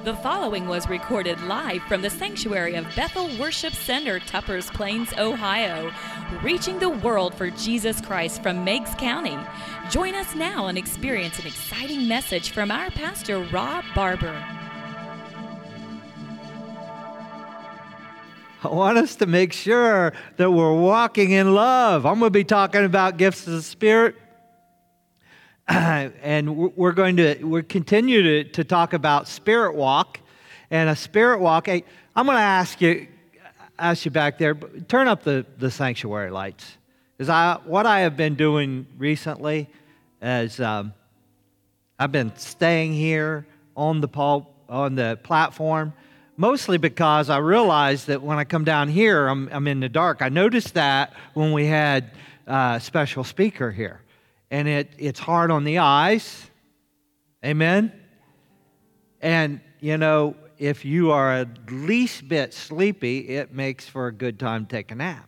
The following was recorded live from the sanctuary of Bethel Worship Center, Tuppers Plains, Ohio, reaching the world for Jesus Christ from Meigs County. Join us now and experience an exciting message from our pastor, Rob Barber. I want us to make sure that we're walking in love. I'm going to be talking about gifts of the Spirit. And we're continue to talk about spirit walk, and a spirit walk. Hey, I'm going to ask you back there. Turn up the sanctuary lights. What I have been doing recently is I've been staying here on the platform, mostly because I realized that when I come down here, I'm in the dark. I noticed that when we had a special speaker here. And it's hard on the eyes. Amen? And, if you are at least bit sleepy, it makes for a good time to take a nap.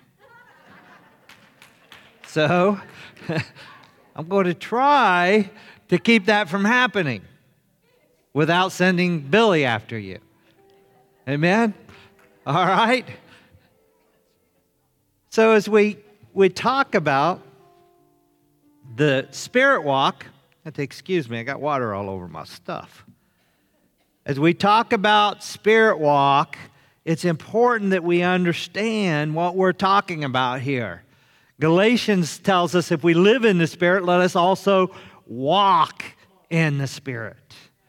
So, I'm going to try to keep that from happening without sending Billy after you. Amen? All right? So, as we talk about the spirit walk, excuse me, I got water all over my stuff. As we talk about spirit walk, it's important that we understand what we're talking about here. Galatians tells us if we live in the Spirit, let us also walk in the Spirit.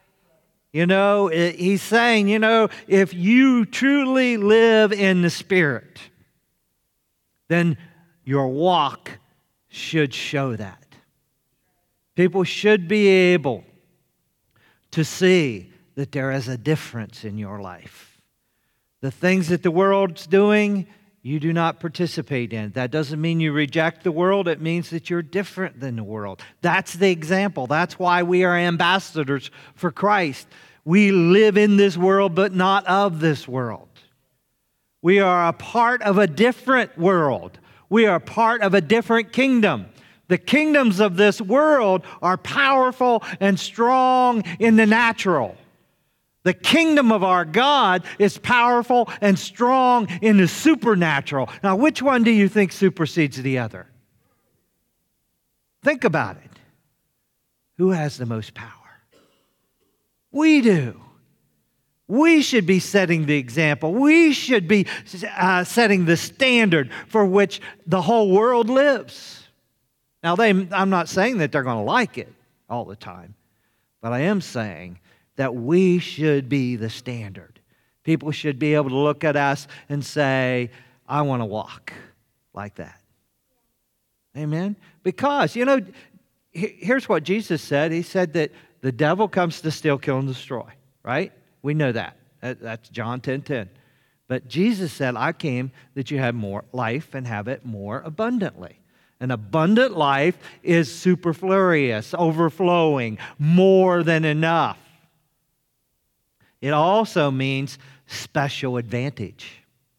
He's saying, if you truly live in the Spirit, then your walk should show that. People should be able to see that there is a difference in your life. The things that the world's doing, you do not participate in. That doesn't mean you reject the world. It means that you're different than the world. That's the example. That's why we are ambassadors for Christ. We live in this world, but not of this world. We are a part of a different world. We are part of a different kingdom. The kingdoms of this world are powerful and strong in the natural. The kingdom of our God is powerful and strong in the supernatural. Now, which one do you think supersedes the other? Think about it. Who has the most power? We do. We should be setting the example. We should be setting the standard for which the whole world lives. Now, I'm not saying that they're going to like it all the time, but I am saying that we should be the standard. People should be able to look at us and say, I want to walk like that. Amen? Because, here's what Jesus said. He said that the devil comes to steal, kill, and destroy, right? We know that. That's John 10:10. But Jesus said, I came that you have more life and have it more abundantly. An abundant life is superfluous, overflowing, more than enough. It also means special advantage.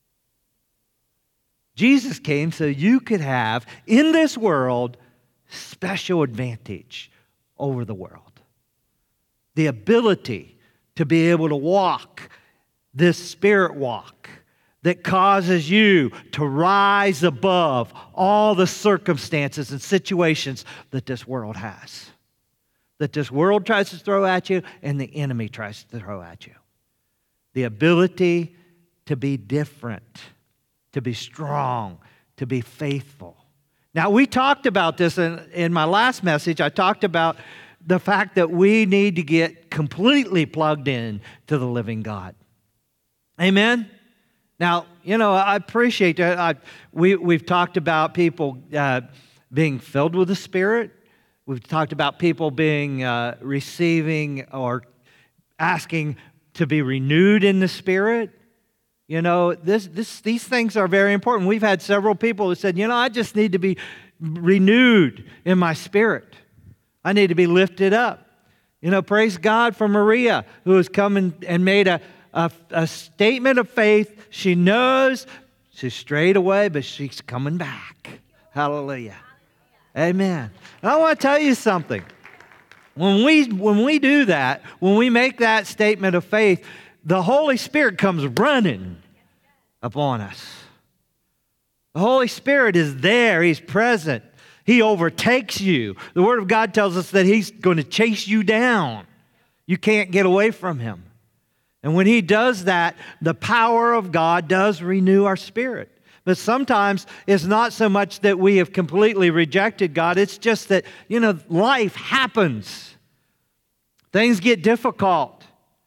Jesus came so you could have, in this world, special advantage over the world. The ability to be able to walk this spirit walk that causes you to rise above all the circumstances and situations that this world has. That this world tries to throw at you and the enemy tries to throw at you. The ability to be different, to be strong, to be faithful. Now, we talked about this in my last message. I talked about the fact that we need to get completely plugged in to the living God. Amen? Now, I appreciate that. We've talked about people being filled with the Spirit. We've talked about people being receiving or asking to be renewed in the Spirit. These things are very important. We've had several people who said, I just need to be renewed in my spirit. I need to be lifted up. Praise God for Maria, who has come and made a statement of faith. She knows she's strayed away, but she's coming back. Hallelujah. Amen. And I want to tell you something. When we do that, when we make that statement of faith, the Holy Spirit comes running upon us. The Holy Spirit is there. He's present. He overtakes you. The Word of God tells us that He's going to chase you down. You can't get away from Him. And when He does that, the power of God does renew our spirit. But sometimes it's not so much that we have completely rejected God. It's just that, life happens. Things get difficult.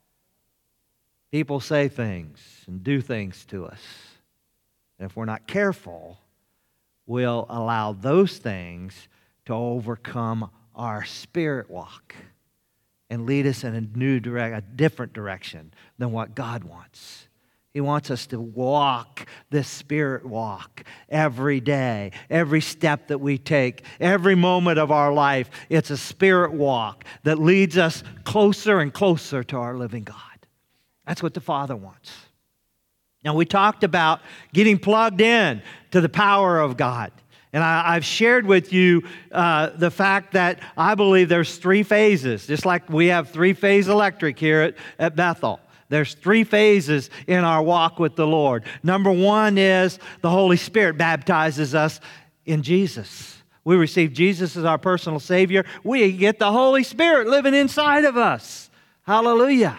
People say things and do things to us. And if we're not careful, we'll allow those things to overcome our spirit walk and lead us in a different direction than what God wants. He wants us to walk this spirit walk every day, every step that we take, every moment of our life. It's a spirit walk that leads us closer and closer to our living God. That's what the Father wants. Now, we talked about getting plugged in to the power of God. And I've shared with you the fact that I believe there's three phases, just like we have three-phase electric here at Bethel. There's three phases in our walk with the Lord. Number one is the Holy Spirit baptizes us in Jesus. We receive Jesus as our personal Savior. We get the Holy Spirit living inside of us. Hallelujah.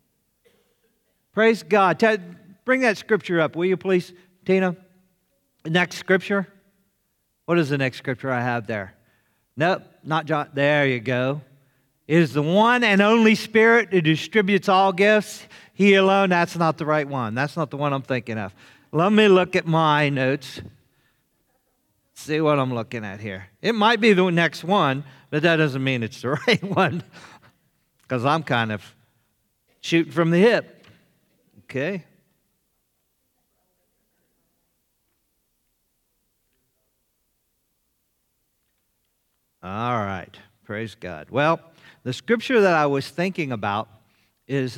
Praise God. Bring that scripture up, will you please, Tina? Next scripture. What is the next scripture I have there? Nope, not John. There you go. It is the one and only Spirit who distributes all gifts. He alone, that's not the right one. That's not the one I'm thinking of. Let me look at my notes. See what I'm looking at here. It might be the next one, but that doesn't mean it's the right one, because I'm kind of shooting from the hip. Okay. All right. Praise God. Well, the scripture that I was thinking about is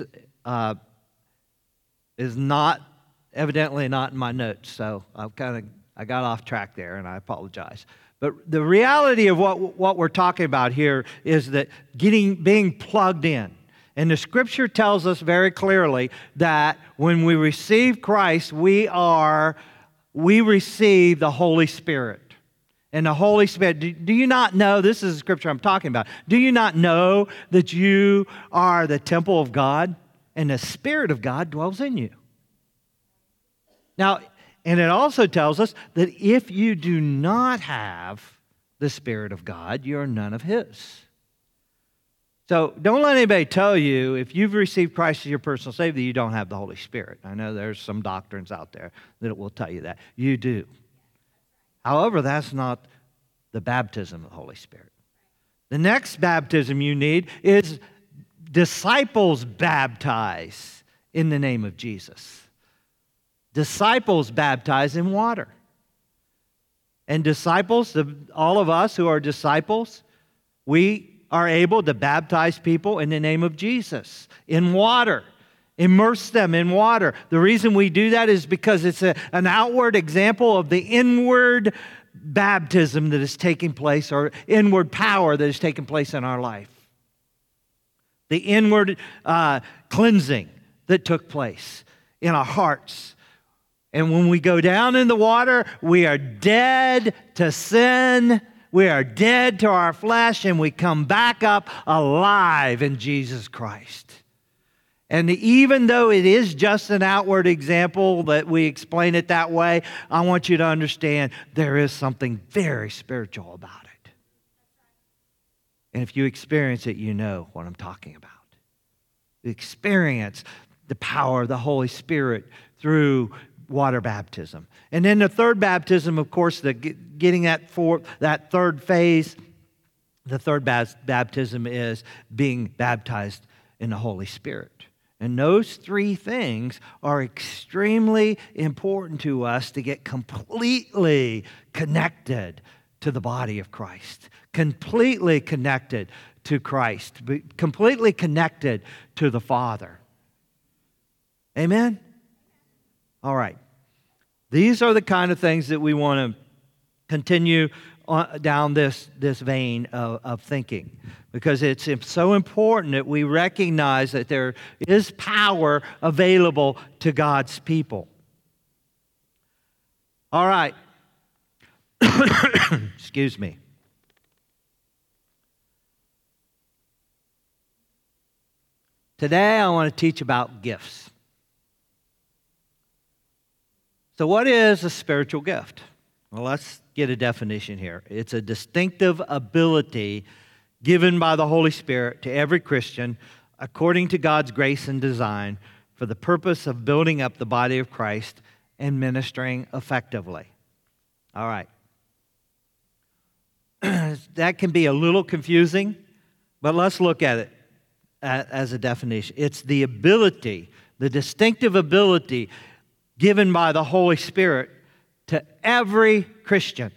not, evidently not in my notes, so I got off track there, and I apologize. But the reality of what we're talking about here is that being plugged in. And the scripture tells us very clearly that when we receive Christ, we receive the Holy Spirit. And the Holy Spirit, do you not know, this is the scripture I'm talking about, do you not know that you are the temple of God and the Spirit of God dwells in you? Now, and it also tells us that if you do not have the Spirit of God, you're none of His. So don't let anybody tell you if you've received Christ as your personal Savior that you don't have the Holy Spirit. I know there's some doctrines out there that will tell you that. You do. However, that's not the baptism of the Holy Spirit. The next baptism you need is disciples baptize in the name of Jesus. Disciples baptize in water. And disciples, all of us who are disciples, we are able to baptize people in the name of Jesus in water. Immerse them in water. The reason we do that is because it's an outward example of the inward baptism that is taking place, or inward power that is taking place in our life. The inward cleansing that took place in our hearts. And when we go down in the water, we are dead to sin. We are dead to our flesh, and we come back up alive in Jesus Christ. And even though it is just an outward example that we explain it that way, I want you to understand there is something very spiritual about it. And if you experience it, you know what I'm talking about. You experience the power of the Holy Spirit through water baptism. And then the third baptism, of course, getting that third phase, the third baptism is being baptized in the Holy Spirit. And those three things are extremely important to us to get completely connected to the body of Christ, completely connected to Christ, completely connected to the Father. Amen? All right. These are the kind of things that we want to continue down this vein of thinking, because it's so important that we recognize that there is power available to God's people. All right. Excuse me. Today I want to teach about gifts. So what is a spiritual gift? Well, let's get a definition here. It's a distinctive ability given by the Holy Spirit to every Christian according to God's grace and design for the purpose of building up the body of Christ and ministering effectively. All right. That can be a little confusing, but let's look at it as a definition. It's the ability, the distinctive ability given by the Holy Spirit to every Christian,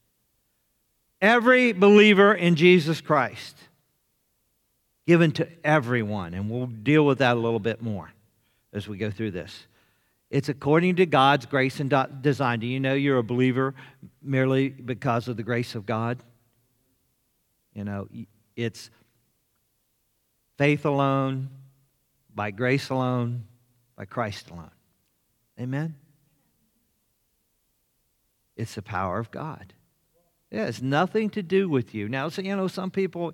every believer in Jesus Christ, given to everyone. And we'll deal with that a little bit more as we go through this. It's according to God's grace and design. Do you know you're a believer merely because of the grace of God? You know, it's faith alone, by grace alone, by Christ alone. Amen? It's the power of God. It has nothing to do with you. Now, so, you know, some people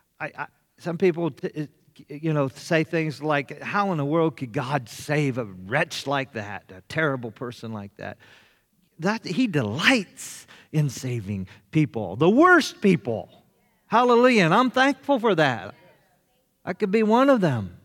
say things like, how in the world could God save a wretch like that, a terrible person like that? He delights in saving people, the worst people. Hallelujah, and I'm thankful for that. I could be one of them.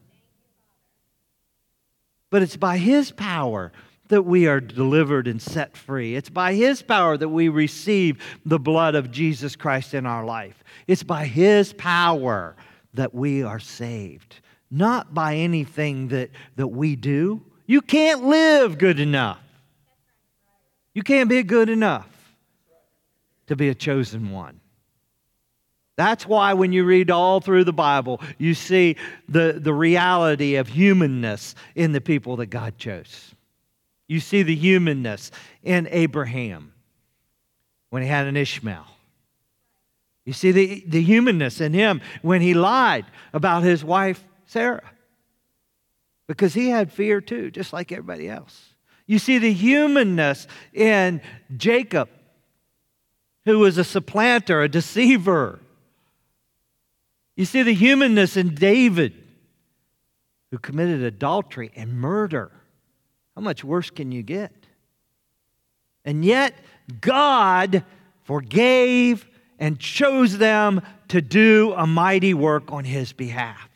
But it's by His power that we are delivered and set free. It's by His power that we receive the blood of Jesus Christ in our life. It's by His power that we are saved, not by anything that we do. You can't live good enough. You can't be good enough to be a chosen one. That's why when you read all through the Bible, you see the reality of humanness in the people that God chose. You see the humanness in Abraham when he had an Ishmael. You see the humanness in him when he lied about his wife Sarah, because he had fear too, just like everybody else. You see the humanness in Jacob, who was a supplanter, a deceiver. You see the humanness in David, who committed adultery and murder. How much worse can you get? And yet, God forgave and chose them to do a mighty work on His behalf.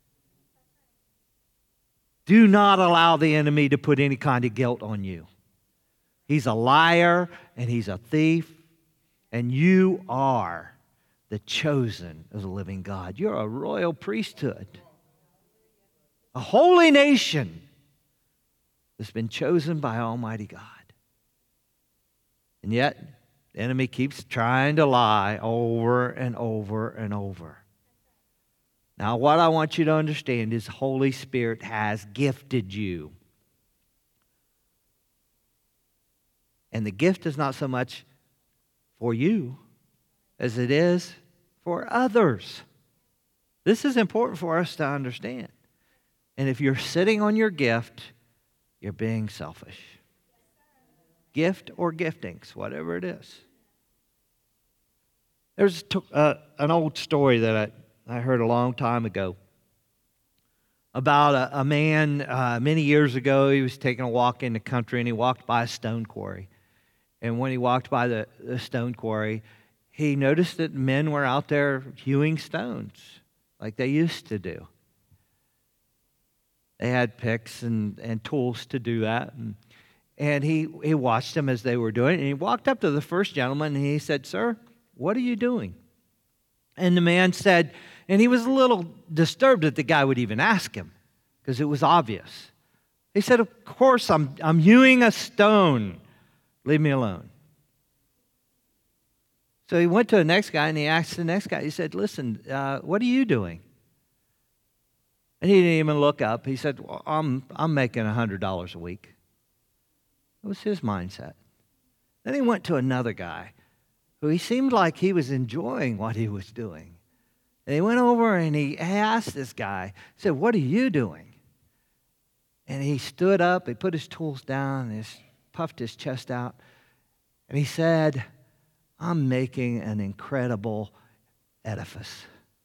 Do not allow the enemy to put any kind of guilt on you. He's a liar and he's a thief, and you are the chosen of the living God. You're a royal priesthood, a holy nation that's been chosen by Almighty God. And yet, the enemy keeps trying to lie over and over and over. Now, what I want you to understand is Holy Spirit has gifted you. And the gift is not so much for you as it is for others. This is important for us to understand. And if you're sitting on your gift, you're being selfish. Gift or giftings, whatever it is. There's an old story that I heard a long time ago about a man many years ago. He was taking a walk in the country and he walked by a stone quarry. And when he walked by the stone quarry, he noticed that men were out there hewing stones like they used to do. They had picks and tools to do that. And he watched them as they were doing it. And he walked up to the first gentleman and he said, "Sir, what are you doing?" And the man said, and he was a little disturbed that the guy would even ask him, because it was obvious. He said, "Of course, I'm hewing a stone. Leave me alone." So he went to the next guy and he asked the next guy, he said, "Listen, what are you doing?" And he didn't even look up. He said, "Well, I'm making $100 a week." That was his mindset. Then he went to another guy So he seemed like he was enjoying what he was doing. And he went over and he asked this guy, he said, "What are you doing?" And he stood up, he put his tools down, and he puffed his chest out, and he said, "I'm making an incredible edifice."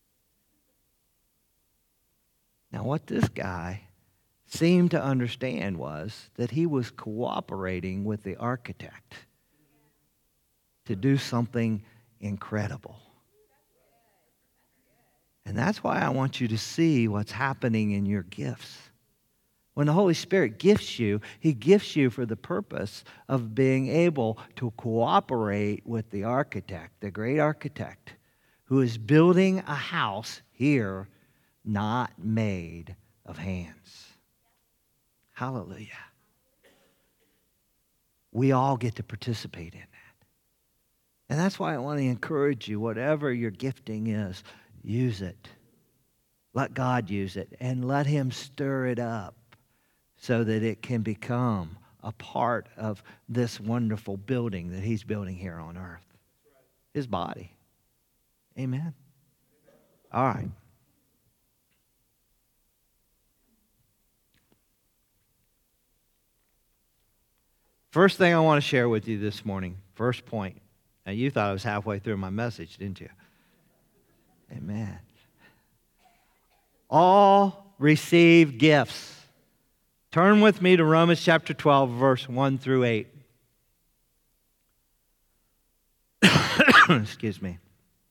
Now, what this guy seemed to understand was that he was cooperating with the architect to do something incredible. And that's why I want you to see what's happening in your gifts. When the Holy Spirit gifts you, He gifts you for the purpose of being able to cooperate with the architect, the great architect, who is building a house here not made of hands. Hallelujah. We all get to participate in that. And that's why I want to encourage you, whatever your gifting is, use it. Let God use it and let Him stir it up so that it can become a part of this wonderful building that He's building here on earth. His body. Amen. All right. First thing I want to share with you this morning, first point. Now, you thought I was halfway through my message, didn't you? Amen. All receive gifts. Turn with me to Romans chapter 12, verse 1 through 8. Excuse me.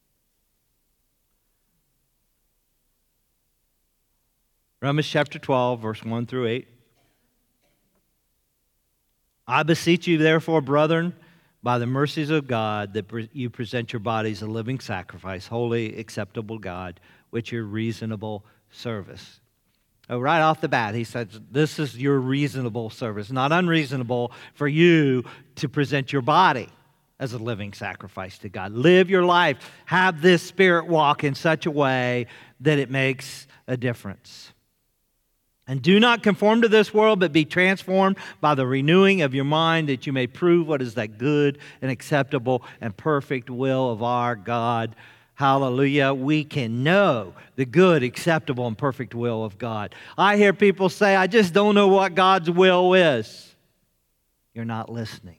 Romans chapter 12, verse 1 through 8. I beseech you, therefore, brethren, by the mercies of God, that you present your bodies a living sacrifice, holy, acceptable God, which your reasonable service. Right off the bat, he says, this is your reasonable service. Not unreasonable for you to present your body as a living sacrifice to God. Live your life. Have this spirit walk in such a way that it makes a difference. And do not conform to this world, but be transformed by the renewing of your mind, that you may prove what is that good and acceptable and perfect will of our God. Hallelujah. We can know the good, acceptable, and perfect will of God. I hear people say, I just don't know what God's will is. You're not listening.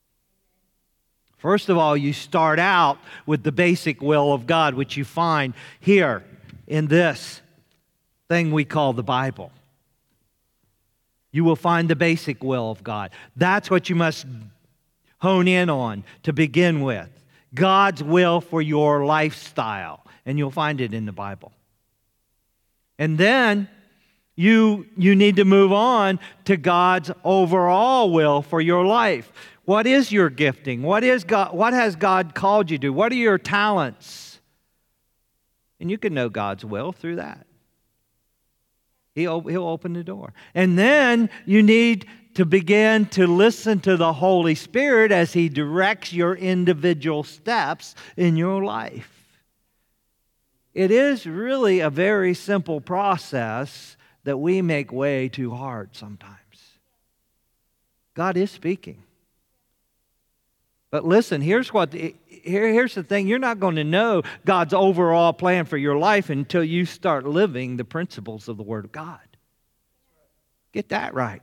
First of all, you start out with the basic will of God, which you find here in this thing we call the Bible. You will find the basic will of God. That's what you must hone in on to begin with. God's will for your lifestyle. And you'll find it in the Bible. And then you need to move on to God's overall will for your life. What is your gifting? What has God called you to? What are your talents? And you can know God's will through that. He'll open the door. And then you need to begin to listen to the Holy Spirit as He directs your individual steps in your life. It is really a very simple process that we make way too hard sometimes. God is speaking. But listen, here's the thing. You're not going to know God's overall plan for your life until you start living the principles of the Word of God. Get that right.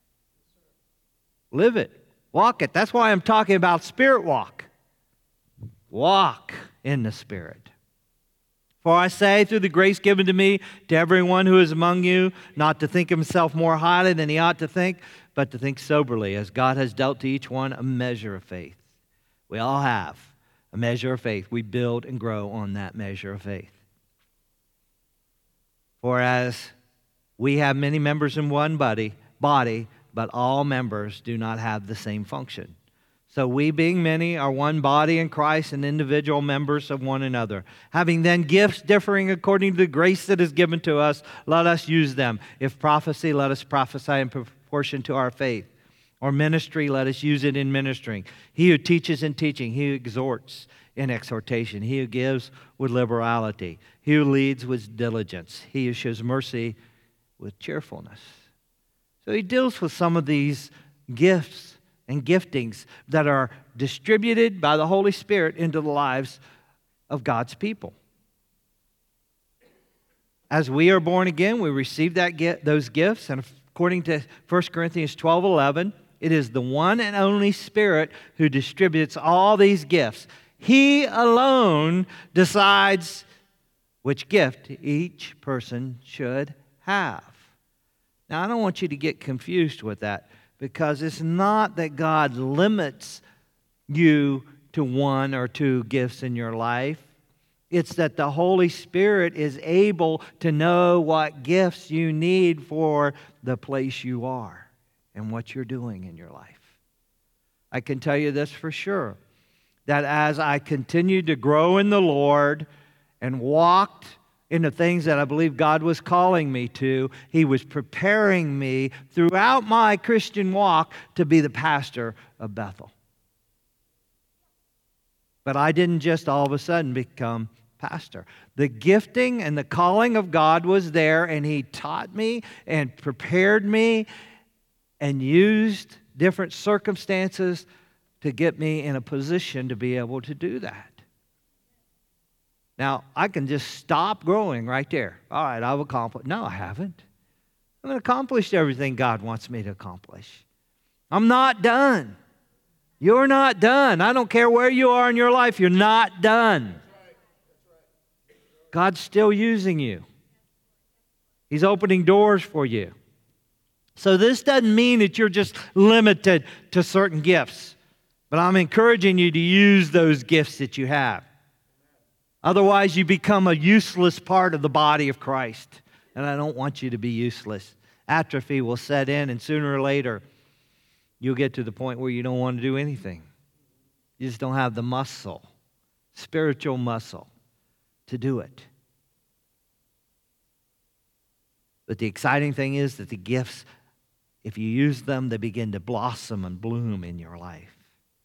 Live it. Walk it. That's why I'm talking about spirit walk. Walk in the Spirit. For I say, through the grace given to me, to everyone who is among you, not to think of himself more highly than he ought to think, but to think soberly, as God has dealt to each one a measure of faith. We all have a measure of faith. We build and grow on that measure of faith. For as we have many members in one body, but all members do not have the same function. So we, being many, are one body in Christ and individual members of one another. Having then gifts differing according to the grace that is given to us, let us use them. If prophecy, let us prophesy in proportion to our faith. Or ministry, let us use it in ministering. He who teaches in teaching, he who exhorts in exhortation, he who gives with liberality, he who leads with diligence, he who shows mercy with cheerfulness. So he deals with some of these gifts and giftings that are distributed by the Holy Spirit into the lives of God's people. As we are born again, we receive those gifts, and according to 1 Corinthians 12:11, it is the one and only Spirit who distributes all these gifts. He alone decides which gift each person should have. Now, I don't want you to get confused with that, because it's not that God limits you to one or two gifts in your life. It's that the Holy Spirit is able to know what gifts you need for the place you are and what you're doing in your life. I can tell you this for sure, that as I continued to grow in the Lord and walked in the things that I believe God was calling me to, He was preparing me throughout my Christian walk to be the pastor of Bethel. But I didn't just all of a sudden become pastor. The gifting and the calling of God was there, and He taught me and prepared me and used different circumstances to get me in a position to be able to do that. Now, I can just stop growing right there. All right, I've accomplished. No, I haven't. I haven't accomplished everything God wants me to accomplish. I'm not done. You're not done. I don't care where you are in your life, you're not done. God's still using you. He's opening doors for you. So this doesn't mean that you're just limited to certain gifts, but I'm encouraging you to use those gifts that you have. Otherwise, you become a useless part of the body of Christ, and I don't want you to be useless. Atrophy will set in, and sooner or later, you'll get to the point where you don't want to do anything. You just don't have the muscle, spiritual muscle, to do it. But the exciting thing is that the gifts, if you use them, they begin to blossom and bloom in your life.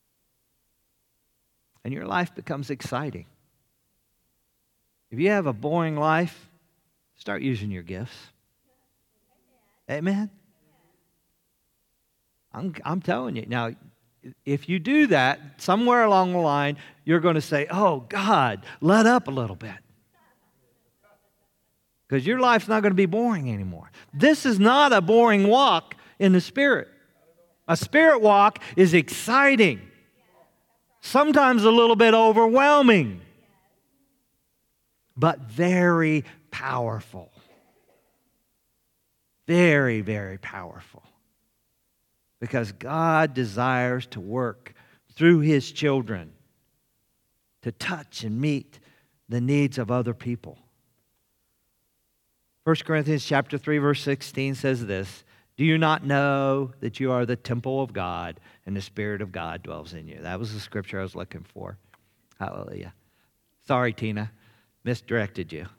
And your life becomes exciting. If you have a boring life, start using your gifts. Amen? I'm telling you. Now, if you do that, somewhere along the line, you're going to say, oh, God, let up a little bit. Because your life's not going to be boring anymore. This is not a boring walk in the Spirit. A Spirit walk is exciting. Sometimes a little bit overwhelming. But very powerful. Very, very powerful. Because God desires to work through His children to touch and meet the needs of other people. 1 Corinthians chapter 3, verse 16 says this, do you not know that you are the temple of God and the Spirit of God dwells in you? That was the scripture I was looking for. Hallelujah. Sorry, Tina. Misdirected you.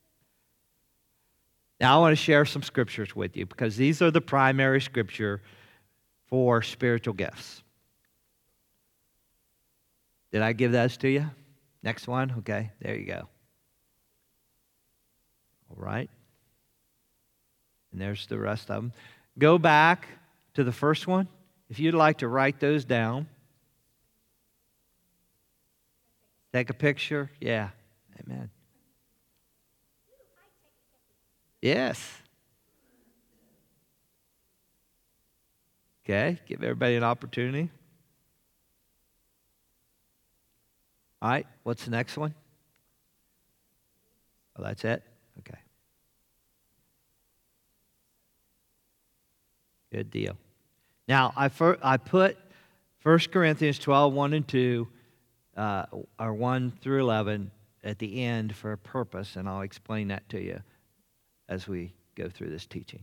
Now I want to share some scriptures with you because these are the primary scripture for spiritual gifts. Did I give those to you? Next one? Okay, there you go. All right. And there's the rest of them. Go back to the first one. If you'd like to write those down. Take a picture. Yeah. Amen. Yes. Okay, give everybody an opportunity. All right, what's the next one? Oh, that's it? Okay. Good deal. Now, I put 1 Corinthians 12, 1 and 2, or 1 through 11 at the end for a purpose, and I'll explain that to you as we go through this teaching.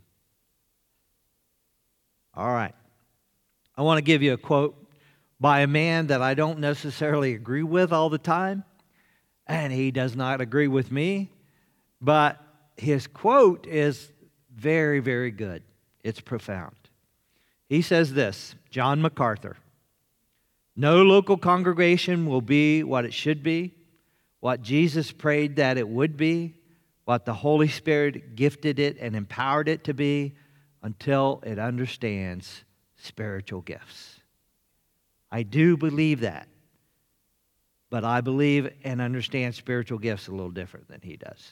All right. I want to give you a quote by a man that I don't necessarily agree with all the time, and he does not agree with me, but his quote is very, very good. It's profound. He says this, John MacArthur, no local congregation will be what it should be, what Jesus prayed that it would be, what the Holy Spirit gifted it and empowered it to be, until it understands spiritual gifts. I do believe that. But I believe and understand spiritual gifts a little different than he does.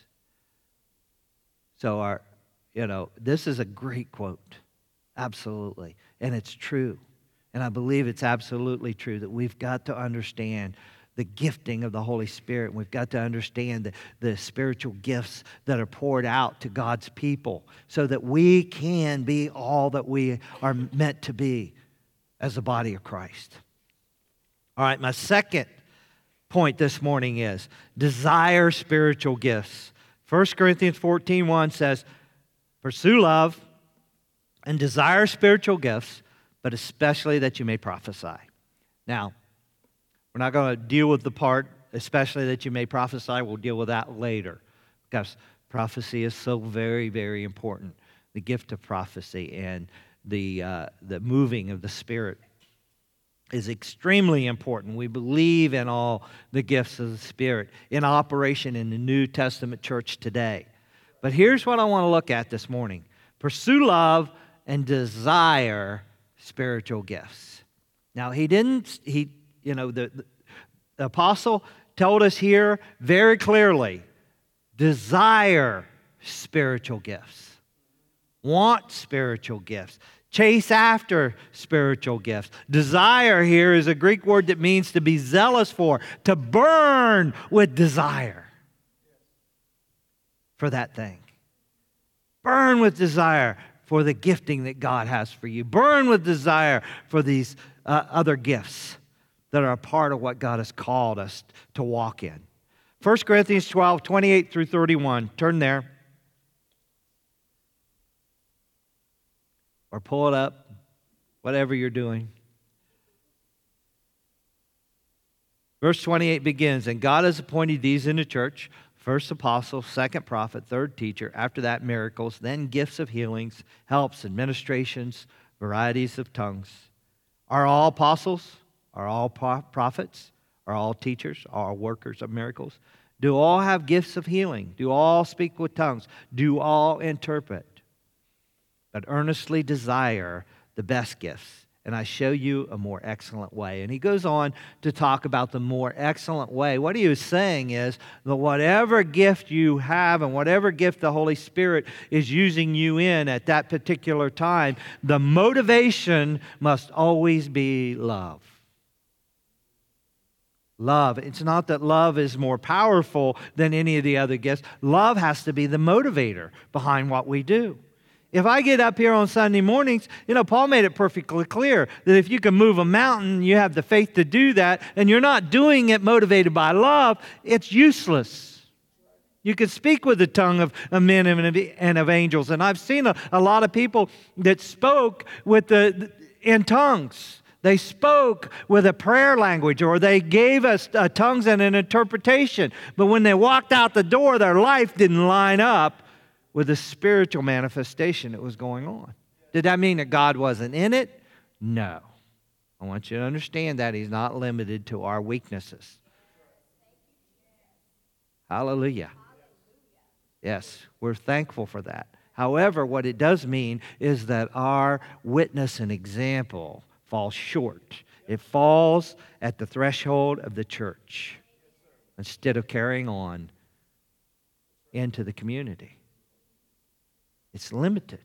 So this is a great quote. Absolutely. And it's true. And I believe it's absolutely true that we've got to understand the gifting of the Holy Spirit. We've got to understand the spiritual gifts that are poured out to God's people so that we can be all that we are meant to be as the body of Christ. All right, my second point this morning is desire spiritual gifts. 1 Corinthians 14:1 says, pursue love and desire spiritual gifts, but especially that you may prophesy. Now, we're not going to deal with the part, especially that you may prophesy. We'll deal with that later because prophecy is so very, very important. The gift of prophecy and the moving of the Spirit is extremely important. We believe in all the gifts of the Spirit in operation in the New Testament church today. But here's what I want to look at this morning. Pursue love and desire spiritual gifts. Now, the apostle told us here very clearly, desire spiritual gifts. Want spiritual gifts. Chase after spiritual gifts. Desire here is a Greek word that means to be zealous for, to burn with desire for that thing. Burn with desire for the gifting that God has for you. Burn with desire for these other gifts that are a part of what God has called us to walk in. 1 Corinthians 12:28 through 31. Turn there. Or pull it up, whatever you're doing. Verse 28 begins, and God has appointed these in the church, first apostle, second prophet, third teacher, after that miracles, then gifts of healings, helps, administrations, varieties of tongues. Are all apostles? Are all prophets? Are all teachers? Are all workers of miracles? Do all have gifts of healing? Do all speak with tongues? Do all interpret? But earnestly desire the best gifts, and I show you a more excellent way. And he goes on to talk about the more excellent way. What he was saying is that whatever gift you have and whatever gift the Holy Spirit is using you in at that particular time, the motivation must always be love. Love. It's not that love is more powerful than any of the other gifts. Love has to be the motivator behind what we do. If I get up here on Sunday mornings, Paul made it perfectly clear that if you can move a mountain, you have the faith to do that, and you're not doing it motivated by love, it's useless. You can speak with the tongue of men and of angels. And I've seen a lot of people that spoke in tongues. They spoke with a prayer language, or they gave us tongues and an interpretation. But when they walked out the door, their life didn't line up with the spiritual manifestation that was going on. Did that mean that God wasn't in it? No. I want you to understand that He's not limited to our weaknesses. Hallelujah. Yes, we're thankful for that. However, what it does mean is that our witness and example falls short. It falls at the threshold of the church instead of carrying on into the community. It's limited.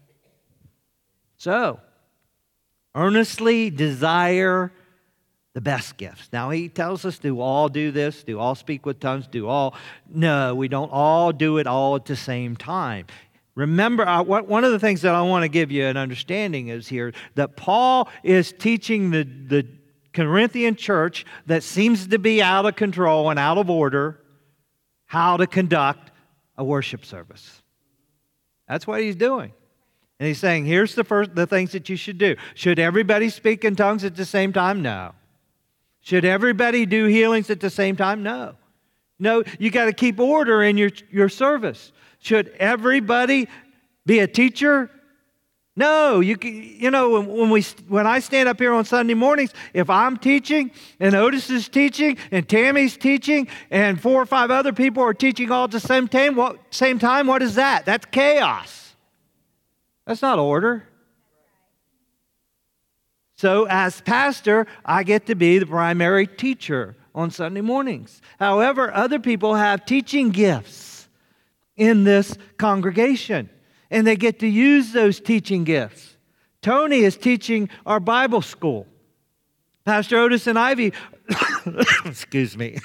So, earnestly desire the best gifts. Now, he tells us, do all do this? Do all speak with tongues? Do all? No, we don't all do it all at the same time. Remember, one of the things that I want to give you an understanding is here that Paul is teaching the Corinthian church that seems to be out of control and out of order how to conduct a worship service. That's what he's doing. And he's saying, here's the things that you should do. Should everybody speak in tongues at the same time? No. Should everybody do healings at the same time? No. No, you got to keep order in your service. Should everybody be a teacher? No. When I stand up here on Sunday mornings, if I'm teaching and Otis is teaching and Tammy's teaching and 4 or 5 other people are teaching all at the same time, what is that? That's chaos. That's not order. So as pastor, I get to be the primary teacher on Sunday mornings. However, other people have teaching gifts in this congregation, and they get to use those teaching gifts. Tony is teaching our Bible school. Pastor Otis and Ivy, excuse me.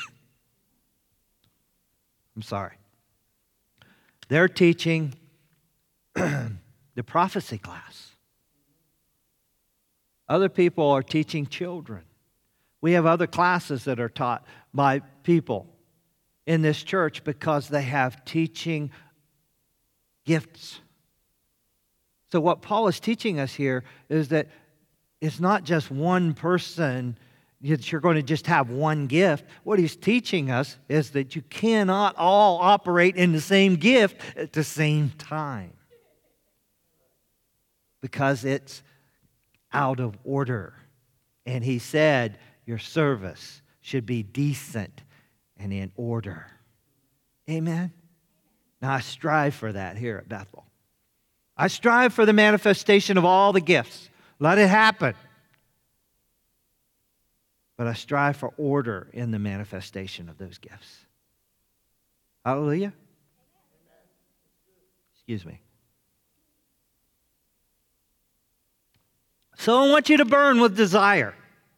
I'm sorry. They're teaching the prophecy class. Other people are teaching children. We have other classes that are taught by people in this church because they have teaching gifts. So what Paul is teaching us here is that it's not just one person that you're going to just have one gift. What he's teaching us is that you cannot all operate in the same gift at the same time, because it's out of order. And he said your service should be decent and in order. Amen? Now I strive for that here at Bethel. I strive for the manifestation of all the gifts. Let it happen. But I strive for order in the manifestation of those gifts. Hallelujah? Excuse me. So I want you to burn with desire.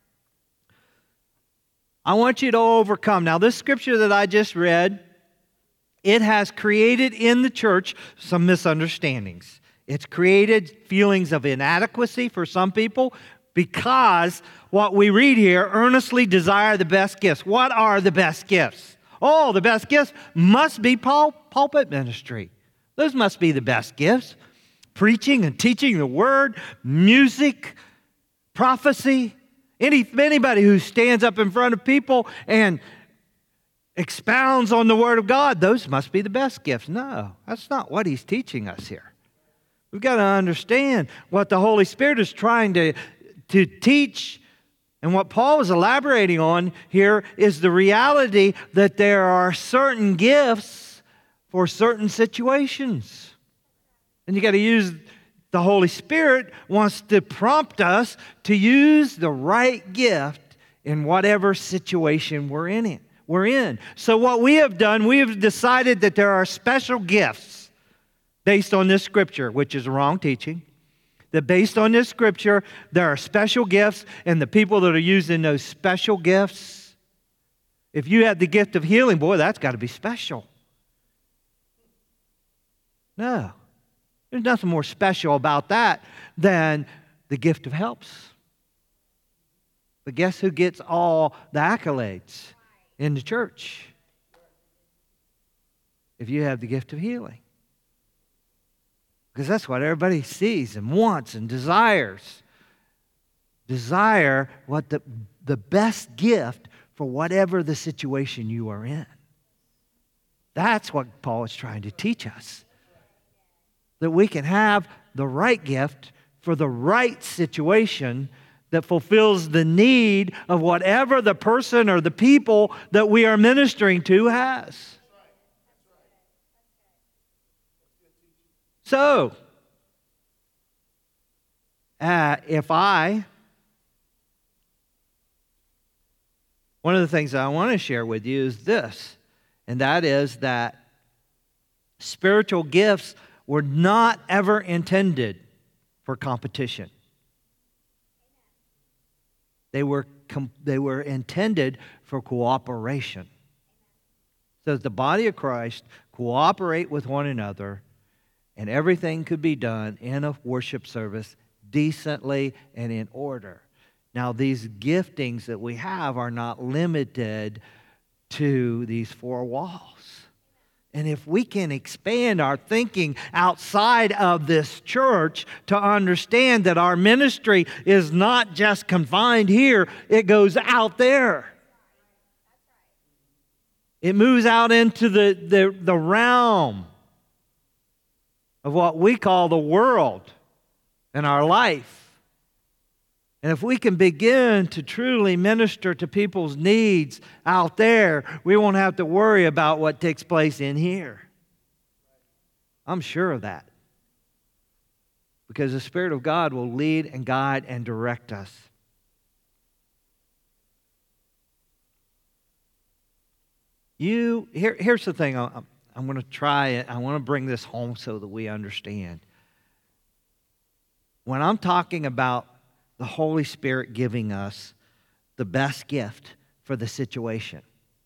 I want you to overcome. Now, this scripture that I just read, it has created in the church some misunderstandings. It's created feelings of inadequacy for some people because what we read here, earnestly desire the best gifts. What are the best gifts? Oh, the best gifts must be pulpit ministry. Those must be the best gifts. Preaching and teaching the word, music, prophecy. Anybody who stands up in front of people and expounds on the word of God, those must be the best gifts. No, that's not what he's teaching us here. We've got to understand what the Holy Spirit is trying to teach. And what Paul is elaborating on here is the reality that there are certain gifts for certain situations. And you got to use, the Holy Spirit wants to prompt us to use the right gift in whatever situation we're in. So what we have done, we have decided that there are special gifts based on this scripture, which is wrong teaching. That based on this scripture, there are special gifts, and the people that are using those special gifts, if you have the gift of healing, boy, that's got to be special. No. There's nothing more special about that than the gift of helps. But guess who gets all the accolades in the church? If you have the gift of healing. Because that's what everybody sees and wants and desires. Desire what the best gift for whatever the situation you are in. That's what Paul is trying to teach us. That we can have the right gift for the right situation that fulfills the need of whatever the person or the people that we are ministering to has. So, one of the things I want to share with you is this, and that is that spiritual gifts were not ever intended for competition. They were intended for cooperation. So that the body of Christ cooperate with one another, and everything could be done in a worship service decently and in order. Now, these giftings that we have are not limited to these four walls. And if we can expand our thinking outside of this church to understand that our ministry is not just confined here, it goes out there. It moves out into the realm of what we call the world in our life. And if we can begin to truly minister to people's needs out there, we won't have to worry about what takes place in here. I'm sure of that. because the Spirit of God will lead and guide and direct us. Here's the thing. I'm going to try it. I want to bring this home so that we understand. When I'm talking about the Holy Spirit giving us the best gift for the situation,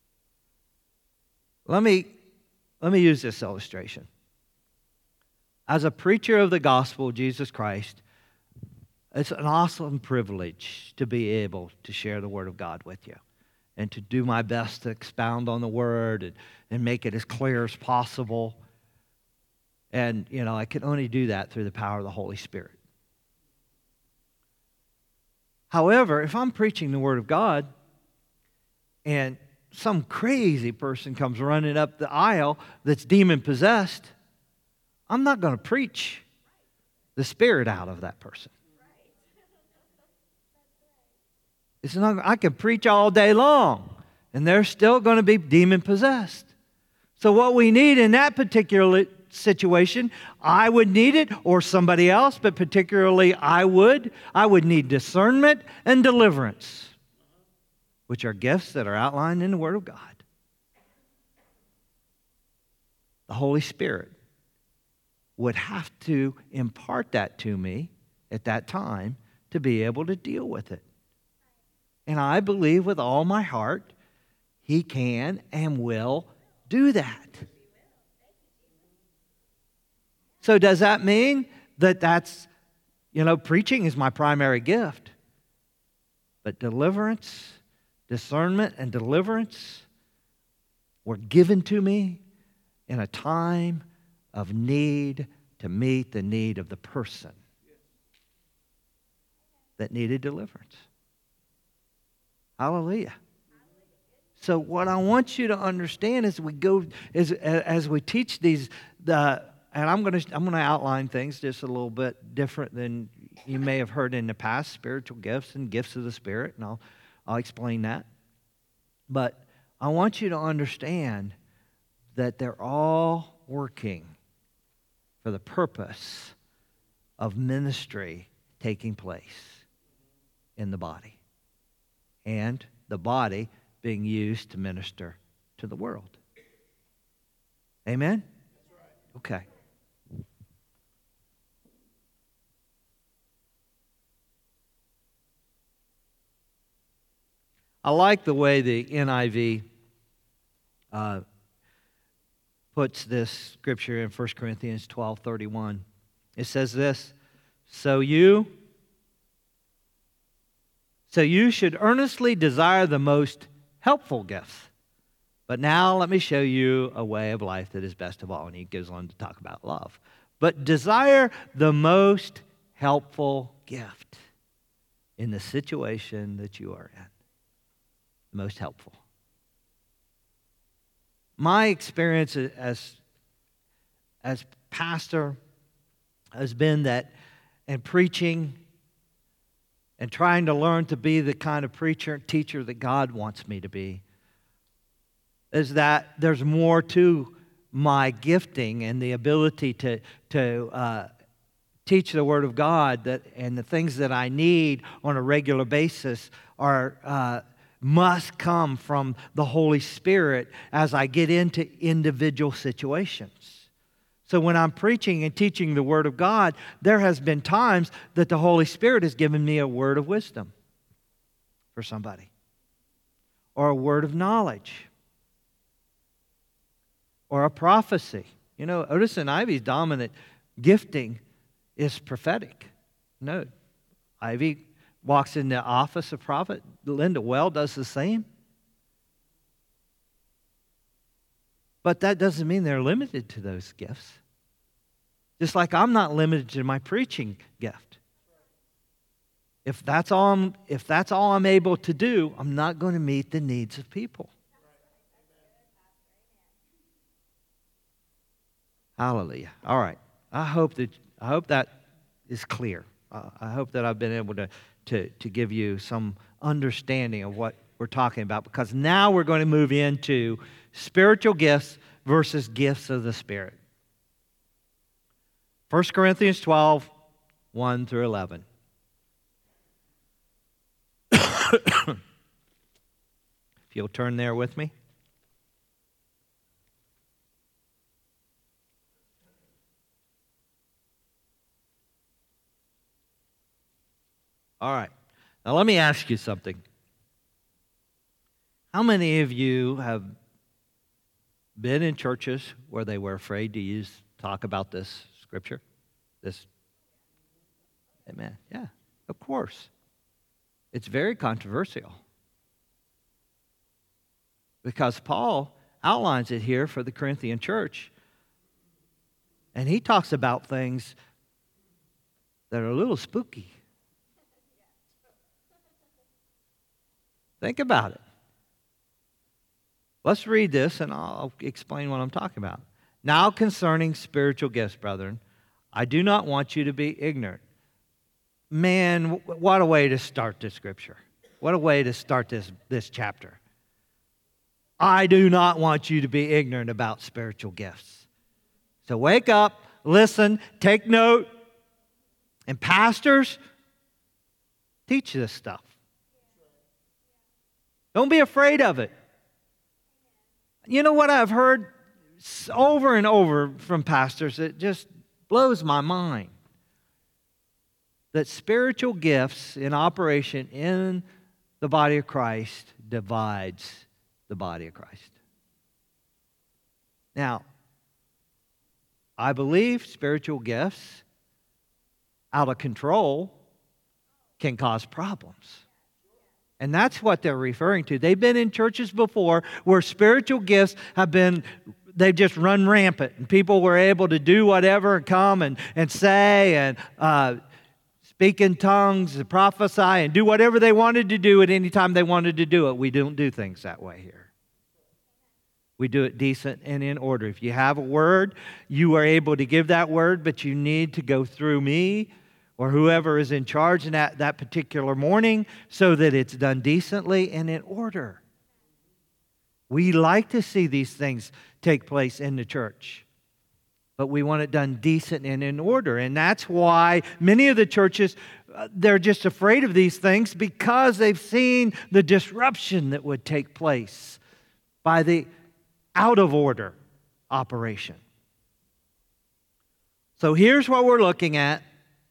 let me use this illustration. As a preacher of the gospel of Jesus Christ, it's an awesome privilege to be able to share the Word of God with you and to do my best to expound on the Word and make it as clear as possible. And, I can only do that through the power of the Holy Spirit. However, if I'm preaching the Word of God and some crazy person comes running up the aisle that's demon-possessed, I'm not going to preach the spirit out of that person. It's not. I can preach all day long, and they're still going to be demon-possessed. So what we need in that particular situation, I would need it, or somebody else, but particularly I would need discernment and deliverance, which are gifts that are outlined in the Word of God. The Holy Spirit would have to impart that to me at that time to be able to deal with it. And I believe with all my heart He can and will do that. So does that mean that preaching is my primary gift? But deliverance, discernment and deliverance were given to me in a time of need to meet the need of the person that needed deliverance. Hallelujah. So what I want you to understand as we go, as we teach these, and I'm going to outline things just a little bit different than you may have heard in the past, spiritual gifts and gifts of the Spirit, and I'll explain that. But I want you to understand that they're all working for the purpose of ministry taking place in the body, and the body being used to minister to the world. Amen? Okay. I like the way the NIV puts this scripture in 1 Corinthians 12:31. It says this, So you should earnestly desire the most helpful gifts. But now let me show you a way of life that is best of all. And he goes on to talk about love. But desire the most helpful gift in the situation that you are in. Most helpful. My experience as pastor has been that in preaching and trying to learn to be the kind of preacher and teacher that God wants me to be, is that there's more to my gifting and the ability to teach the Word of God, and the things that I need on a regular basis must come from the Holy Spirit as I get into individual situations. So when I'm preaching and teaching the Word of God, there has been times that the Holy Spirit has given me a word of wisdom for somebody, or a word of knowledge, or a prophecy. Otis and Ivy's dominant gifting is prophetic. No, Ivy walks in the office of prophet. Linda Well does the same. But that doesn't mean they're limited to those gifts. Just like I'm not limited to my preaching gift. If that's all I'm able to do, I'm not going to meet the needs of people. Hallelujah. All right. I hope that is clear. I hope that I've been able to give you some understanding of what we're talking about, because now we're going to move into spiritual gifts versus gifts of the Spirit. 1 Corinthians 12, 1 through 11. If you'll turn there with me. All right. Now let me ask you something. How many of you have been in churches where they were afraid to talk about this scripture? Amen. Yeah, of course. It's very controversial. Because Paul outlines it here for the Corinthian church. And he talks about things that are a little spooky. Think about it. Let's read this and I'll explain what I'm talking about. Now concerning spiritual gifts, brethren, I do not want you to be ignorant. Man, what a way to start this scripture. What a way to start this chapter. I do not want you to be ignorant about spiritual gifts. So wake up, listen, take note, and pastors, teach this stuff. Don't be afraid of it. You know what I've heard over and over from pastors? It just blows my mind. That spiritual gifts in operation in the body of Christ divides the body of Christ. Now, I believe spiritual gifts out of control can cause problems. And that's what they're referring to. They've been in churches before where spiritual gifts they've just run rampant. And people were able to do whatever and come and say and speak in tongues and prophesy and do whatever they wanted to do at any time they wanted to do it. We don't do things that way here. We do it decent and in order. If you have a word, you are able to give that word, but you need to go through me or whoever is in charge in that particular morning so that it's done decently and in order. We like to see these things take place in the church, but we want it done decent and in order. And that's why many of the churches, they're just afraid of these things because they've seen the disruption that would take place by the out of order operation. So here's what we're looking at.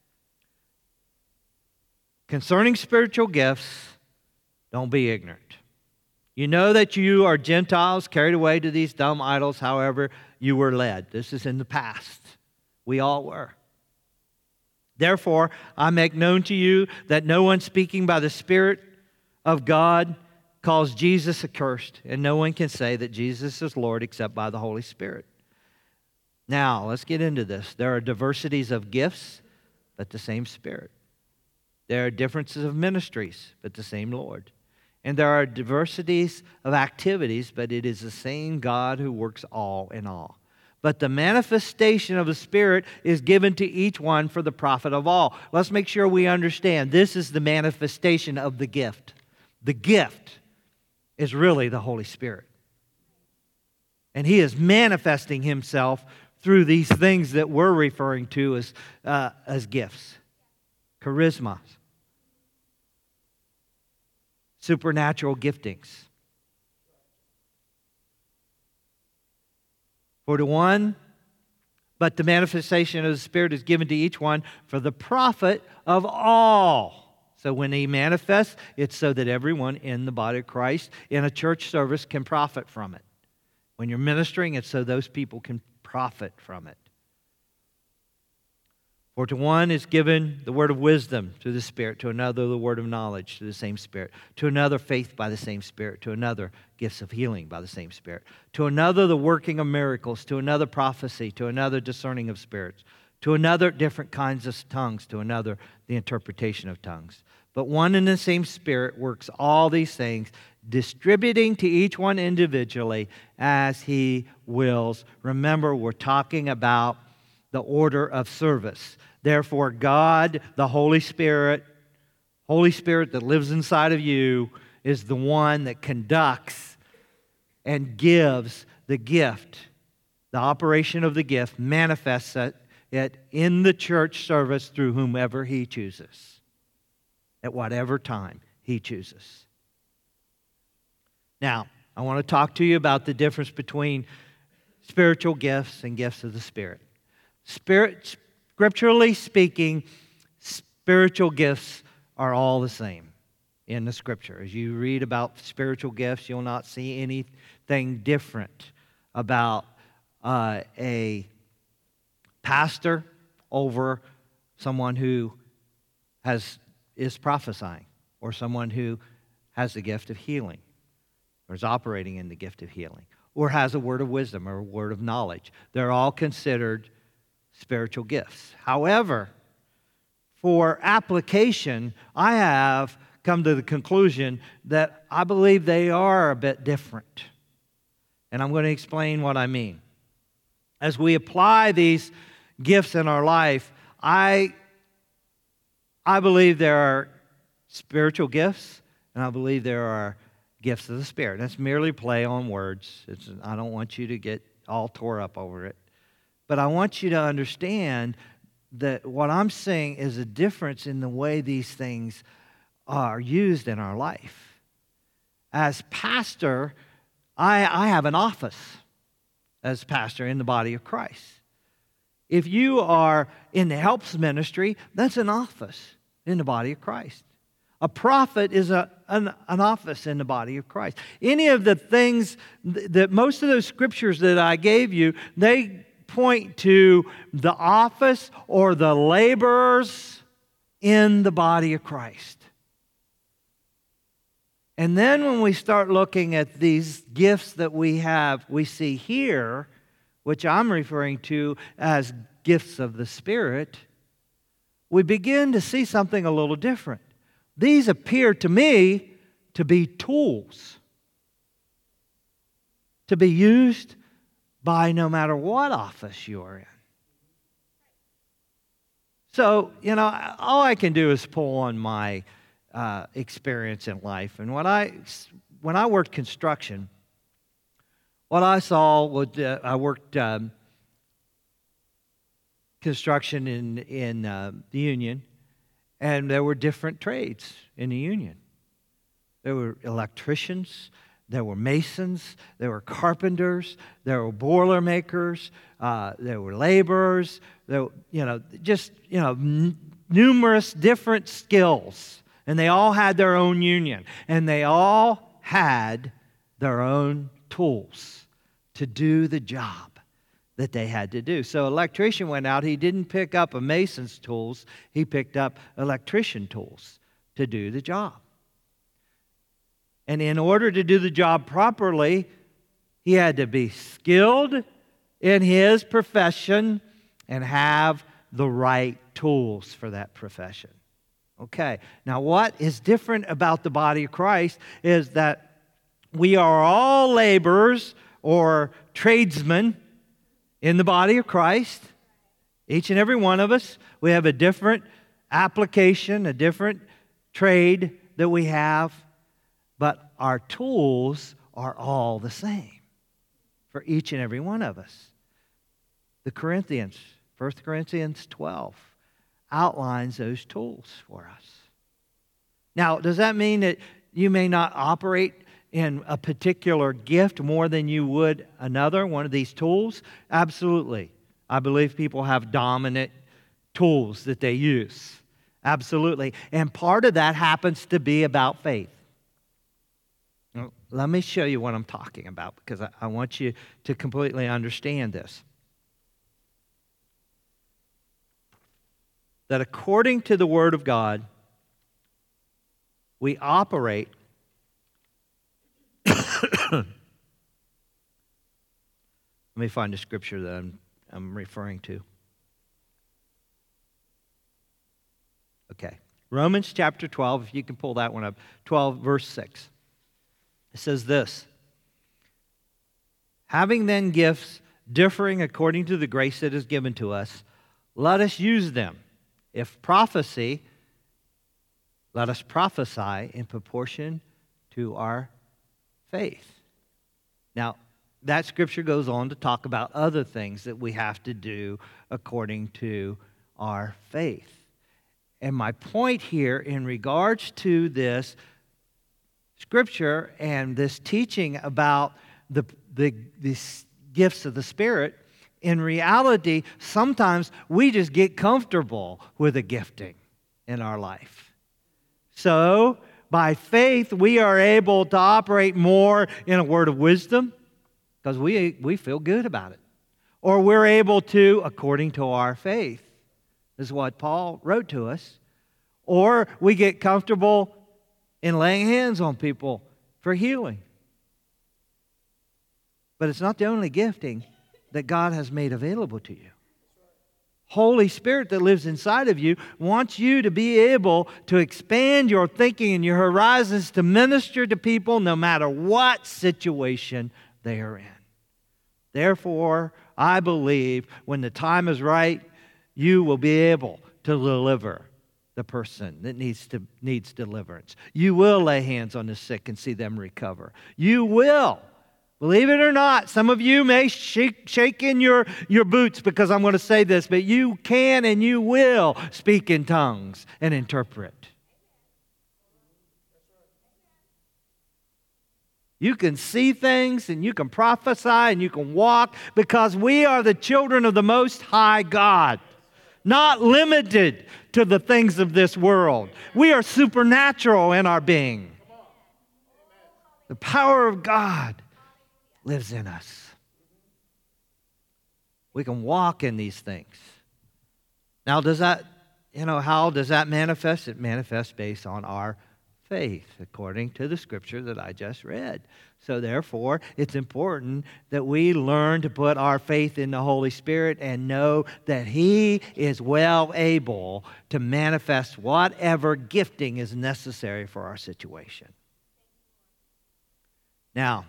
Concerning spiritual gifts, don't be ignorant. You know that you are Gentiles carried away to these dumb idols, however you were led. This is in the past. We all were. Therefore, I make known to you that no one speaking by the Spirit of God calls Jesus accursed, and no one can say that Jesus is Lord except by the Holy Spirit. Now, let's get into this. There are diversities of gifts, but the same Spirit. There are differences of ministries, but the same Lord. And there are diversities of activities, but it is the same God who works all in all. But the manifestation of the Spirit is given to each one for the profit of all. Let's make sure we understand this is the manifestation of the gift. The gift is really the Holy Spirit. And He is manifesting Himself through these things that we're referring to as gifts. Charismas. Supernatural giftings. For to one, but the manifestation of the Spirit is given to each one for the profit of all. So when He manifests, it's so that everyone in the body of Christ in a church service can profit from it. When you're ministering, it's so those people can profit from it. For to one is given the word of wisdom through the Spirit, to another the word of knowledge through the same Spirit, to another faith by the same Spirit, to another gifts of healing by the same Spirit, to another the working of miracles, to another prophecy, to another discerning of spirits, to another different kinds of tongues, to another the interpretation of tongues. But one and the same Spirit works all these things, distributing to each one individually as He wills. Remember, we're talking about the order of service. Therefore, God, the Holy Spirit that lives inside of you, is the one that conducts and gives the gift. The operation of the gift manifests it it in the church service through whomever He chooses, at whatever time He chooses. Now, I want to talk to you about the difference between spiritual gifts and gifts of the Spirit. Scripturally speaking, spiritual gifts are all the same in the Scripture. As you read about spiritual gifts, you'll not see anything different about a pastor over someone who is prophesying, or someone who has the gift of healing, or is operating in the gift of healing, or has a word of wisdom or a word of knowledge. They're all considered spiritual gifts. However, for application, I have come to the conclusion that I believe they are a bit different. And I'm going to explain what I mean. As we apply these gifts in our life, I believe there are spiritual gifts, and I believe there are gifts of the Spirit. That's merely play on words. I don't want you to get all tore up over it. But I want you to understand that what I'm saying is a difference in the way these things are used in our life. As pastor, I have an office as pastor in the body of Christ. If you are in the helps ministry, that's an office in the body of Christ. A prophet is an office in the body of Christ. Any of the things that most of those scriptures that I gave you, they point to the office or the laborers in the body of Christ. And then when we start looking at these gifts that we have, we see here, which I'm referring to as gifts of the Spirit, we begin to see something a little different. These appear to me to be tools to be used by no matter what office you are in. So, all I can do is pull on my experience in life. And when I worked construction, what I saw was I worked construction in the union. And there were different trades in the union. There were electricians, there were masons, there were carpenters, there were boiler makers, there were laborers, numerous different skills. And they all had their own union. And they all had their own tools to do the job that they had to do. So electrician went out, he didn't pick up a mason's tools, he picked up electrician tools to do the job. And in order to do the job properly, he had to be skilled in his profession and have the right tools for that profession. Okay, now what is different about the body of Christ is that we are all laborers or tradesmen in the body of Christ. Each and every one of us, we have a different application, a different trade that we have, but our tools are all the same for each and every one of us. The Corinthians, 1 Corinthians 12, outlines those tools for us. Now, does that mean that you may not operate in a particular gift more than you would another, one of these tools? Absolutely. I believe people have dominant tools that they use. Absolutely. And part of that happens to be about faith. Now, let me show you what I'm talking about, because I want you to completely understand this. That according to the Word of God, we operate let me find the scripture that I'm referring to. Okay. Romans chapter 12, if you can pull that one up. 12, verse 6. It says this: having then gifts differing according to the grace that is given to us, let us use them. If prophecy, let us prophesy in proportion to our faith. Now, that scripture goes on to talk about other things that we have to do according to our faith. And my point here in regards to this scripture and this teaching about these gifts of the Spirit, in reality, sometimes we just get comfortable with a gifting in our life. So, by faith, we are able to operate more in a word of wisdom because we feel good about it. Or we're able to, according to our faith. This is what Paul wrote to us. Or we get comfortable in laying hands on people for healing. But it's not the only gifting that God has made available to you. Holy Spirit that lives inside of you wants you to be able to expand your thinking and your horizons to minister to people no matter what situation they are in. Therefore, I believe when the time is right, you will be able to deliver the person that needs deliverance. You will lay hands on the sick and see them recover. You will. Believe it or not, some of you may shake in your boots because I'm going to say this, but you can and you will speak in tongues and interpret. You can see things and you can prophesy and you can walk because we are the children of the Most High God, not limited to the things of this world. We are supernatural in our being. The power of God lives in us. We can walk in these things. Now, how does that manifest? It manifests based on our faith, according to the scripture that I just read. So therefore, it's important that we learn to put our faith in the Holy Spirit and know that He is well able to manifest whatever gifting is necessary for our situation. Now,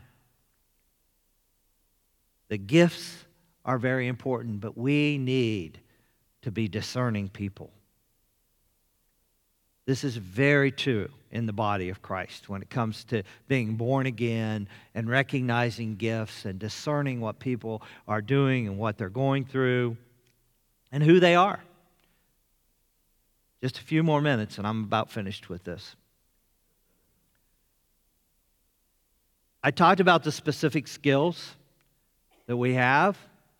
the gifts are very important, but we need to be discerning people. This is very true in the body of Christ when it comes to being born again and recognizing gifts and discerning what people are doing and what they're going through and who they are. Just a few more minutes and I'm about finished with this. I talked about the specific skills that we have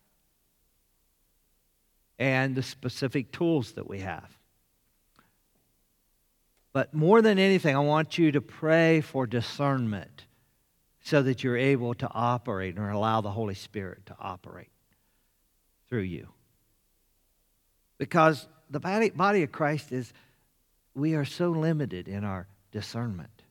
and the specific tools that we have. But more than anything, I want you to pray for discernment so that you're able to operate or allow the Holy Spirit to operate through you. Because the body of Christ we are so limited in our discernment.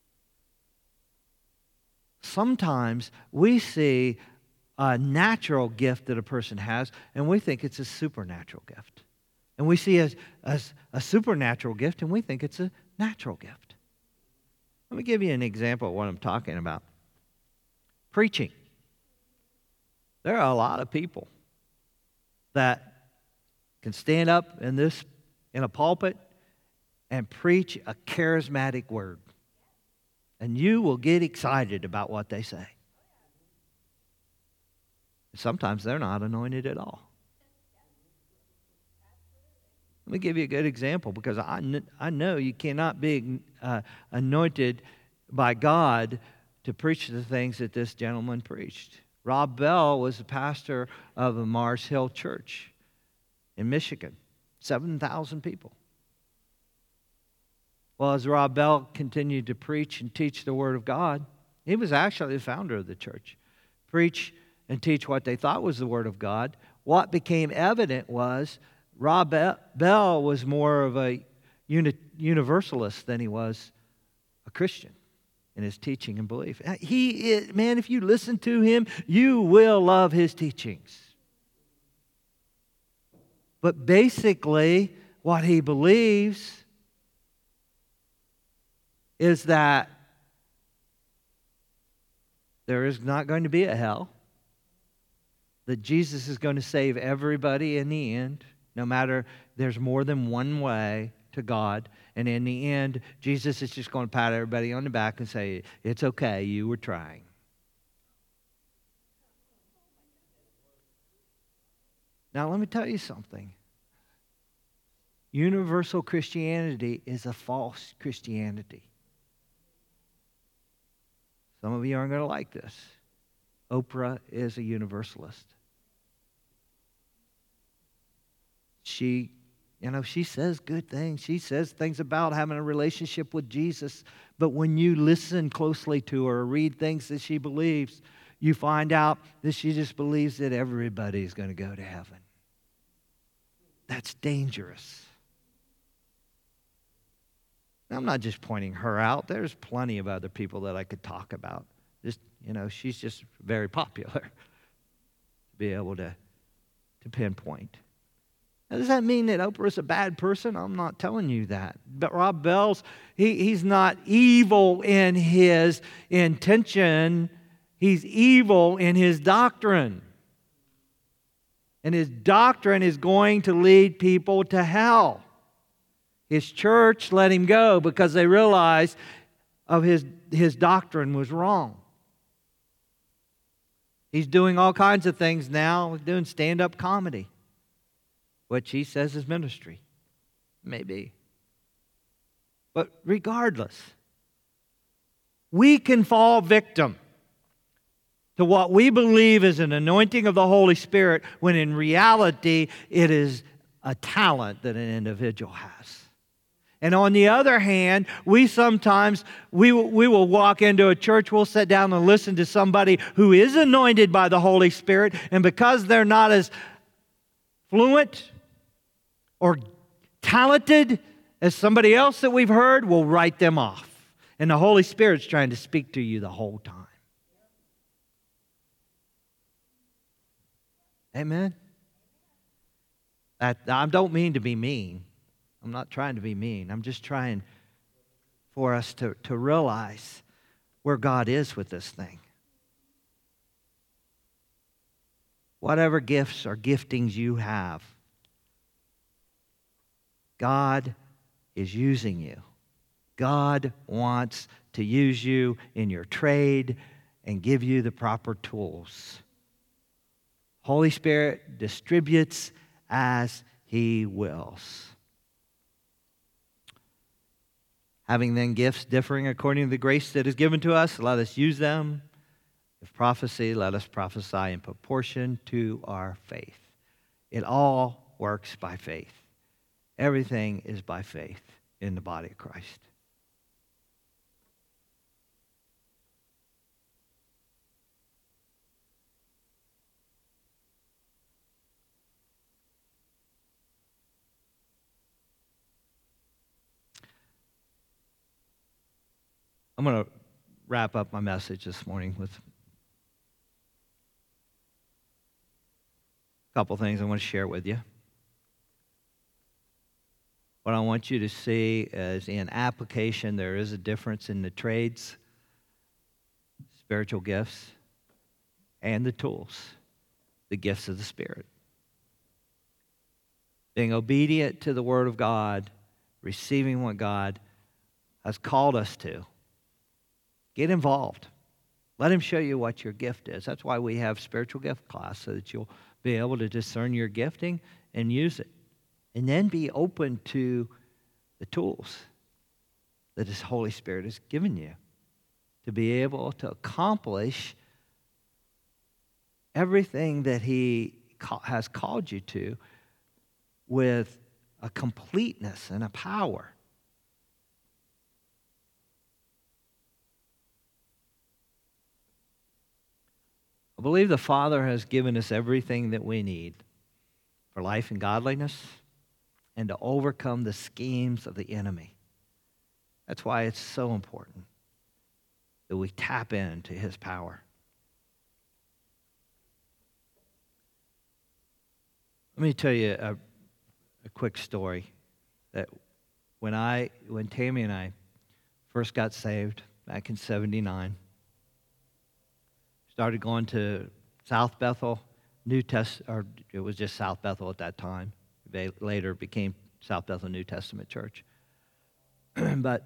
Sometimes we see a natural gift that a person has, and we think it's a supernatural gift. And we see a supernatural gift, and we think it's a natural gift. Let me give you an example of what I'm talking about. Preaching. There are a lot of people that can stand up in a pulpit and preach a charismatic word. And you will get excited about what they say. Sometimes they're not anointed at all. Let me give you a good example because I know you cannot be anointed by God to preach the things that this gentleman preached. Rob Bell was the pastor of the Mars Hill Church in Michigan, 7,000 people. Well, as Rob Bell continued to preach and teach the Word of God, he was actually the founder of the church. Preach and teach what they thought was the Word of God. What became evident was Rob Bell was more of a universalist than he was a Christian in his teaching and belief. If you listen to him, you will love his teachings. But basically, what he believes is that there is not going to be a hell, that Jesus is going to save everybody in the end, no matter there's more than one way to God. And in the end, Jesus is just going to pat everybody on the back and say, it's okay, you were trying. Now, let me tell you something. Universal Christianity is a false Christianity. Some of you aren't going to like this. Oprah is a universalist. She says good things. She says things about having a relationship with Jesus. But when you listen closely to her or read things that she believes, you find out that she just believes that everybody's going to go to heaven. That's dangerous. I'm not just pointing her out. There's plenty of other people that I could talk about. She's just very popular to be able to pinpoint. Now, does that mean that Oprah is a bad person? I'm not telling you that. But Rob Bell's, he's not evil in his intention. He's evil in his doctrine. And his doctrine is going to lead people to hell. His church let him go because they realized of his doctrine was wrong. He's doing all kinds of things now, doing stand-up comedy, which he says is ministry. Maybe. But regardless, we can fall victim to what we believe is an anointing of the Holy Spirit when in reality it is a talent that an individual has. And on the other hand, we sometimes, we will walk into a church, we'll sit down and listen to somebody who is anointed by the Holy Spirit, and because they're not as fluent or talented as somebody else that we've heard, we'll write them off. And the Holy Spirit's trying to speak to you the whole time. Amen? I don't mean to be mean. I'm not trying to be mean. I'm just trying for us to realize where God is with this thing. Whatever gifts or giftings you have, God is using you. God wants to use you in your trade and give you the proper tools. Holy Spirit distributes as He wills. Having then gifts differing according to the grace that is given to us, let us use them. If prophecy, let us prophesy in proportion to our faith. It all works by faith. Everything is by faith in the body of Christ. I'm going to wrap up my message this morning with a couple things I want to share with you. What I want you to see is in application, there is a difference in the trades, spiritual gifts, and the tools, the gifts of the Spirit. Being obedient to the Word of God, receiving what God has called us to. Get involved. Let Him show you what your gift is. That's why we have spiritual gift class, so that you'll be able to discern your gifting and use it. And then be open to the tools that His Holy Spirit has given you to be able to accomplish everything that He has called you to with a completeness and a power. I believe the Father has given us everything that we need for life and godliness and to overcome the schemes of the enemy. That's why it's so important that we tap into His power. Let me tell you a quick story that when Tammy and I first got saved back in 1979, started going to South Bethel, or it was just South Bethel at that time. They later became South Bethel New Testament Church. But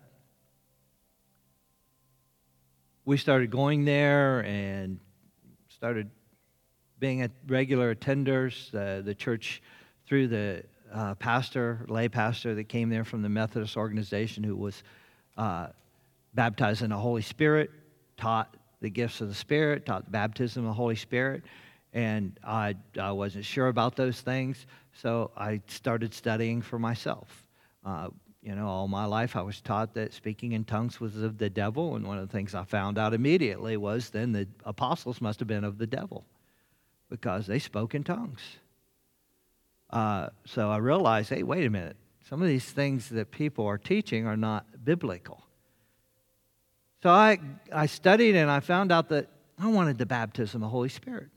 we started going there and started being a regular attenders, the church through the lay pastor that came there from the Methodist organization who was baptized in the Holy Spirit, taught the gifts of the Spirit, taught the baptism of the Holy Spirit, and I wasn't sure about those things, so I started studying for myself. All my life I was taught that speaking in tongues was of the devil, and one of the things I found out immediately was then the apostles must have been of the devil because they spoke in tongues. So I realized, hey, wait a minute. Some of these things that people are teaching are not biblical. So I studied and I found out that I wanted the baptism of the Holy Spirit.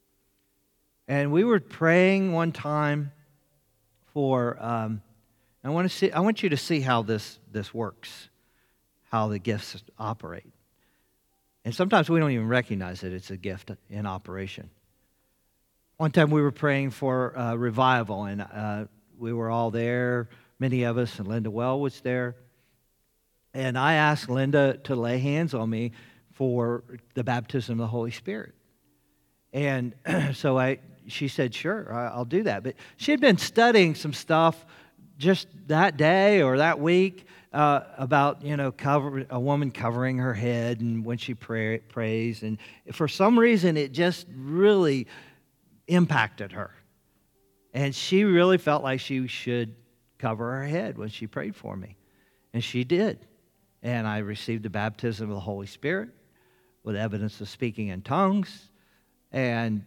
And we were praying one time for, I want you to see how this works, how the gifts operate. And sometimes we don't even recognize that it's a gift in operation. One time we were praying for revival, and we were all there, many of us, and Linda Well was there. And I asked Linda to lay hands on me for the baptism of the Holy Spirit. And so she said, sure, I'll do that. But she had been studying some stuff just that day or that week about, a woman covering her head and when she prays. And for some reason, it just really impacted her. And she really felt like she should cover her head when she prayed for me. And she did. And I received the baptism of the Holy Spirit with evidence of speaking in tongues. And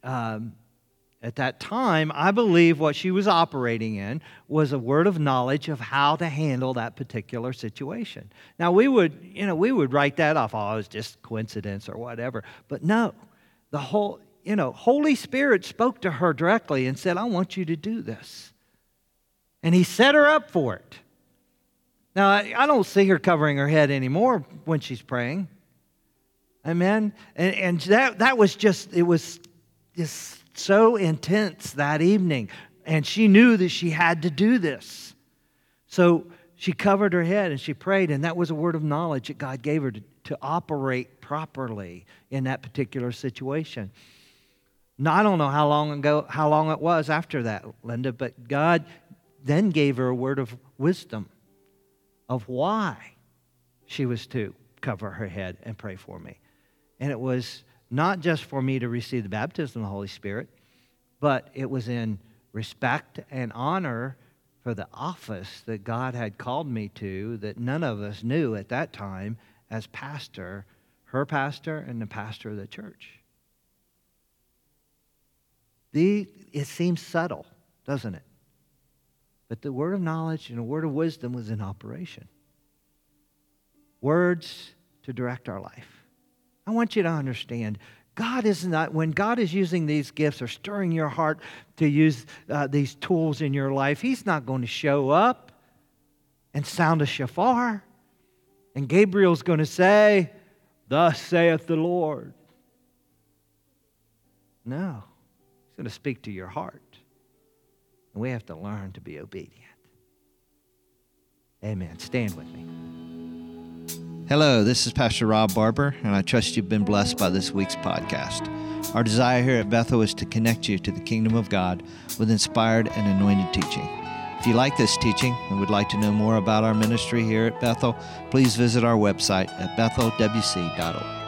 at that time, I believe what she was operating in was a word of knowledge of how to handle that particular situation. Now, we would write that off. Oh, it was just coincidence or whatever. But no, the Holy Spirit spoke to her directly and said, I want you to do this. And He set her up for it. Now, I don't see her covering her head anymore when she's praying. Amen? And that was just, it was just so intense that evening. And she knew that she had to do this. So she covered her head and she prayed, and that was a word of knowledge that God gave her to operate properly in that particular situation. Now, I don't know how long it was after that, Linda, but God then gave her a word of wisdom of why she was to cover her head and pray for me. And it was not just for me to receive the baptism of the Holy Spirit, but it was in respect and honor for the office that God had called me to that none of us knew at that time as pastor, her pastor and the pastor of the church. It seems subtle, doesn't it? But the word of knowledge and the word of wisdom was in operation. Words to direct our life. I want you to understand, God is not, when God is using these gifts or stirring your heart to use these tools in your life, He's not going to show up and sound a shofar. And Gabriel's going to say, thus saith the Lord. No. He's going to speak to your heart. And we have to learn to be obedient. Amen. Stand with me. Hello, this is Pastor Rob Barber, and I trust you've been blessed by this week's podcast. Our desire here at Bethel is to connect you to the kingdom of God with inspired and anointed teaching. If you like this teaching and would like to know more about our ministry here at Bethel, please visit our website at bethelwc.org.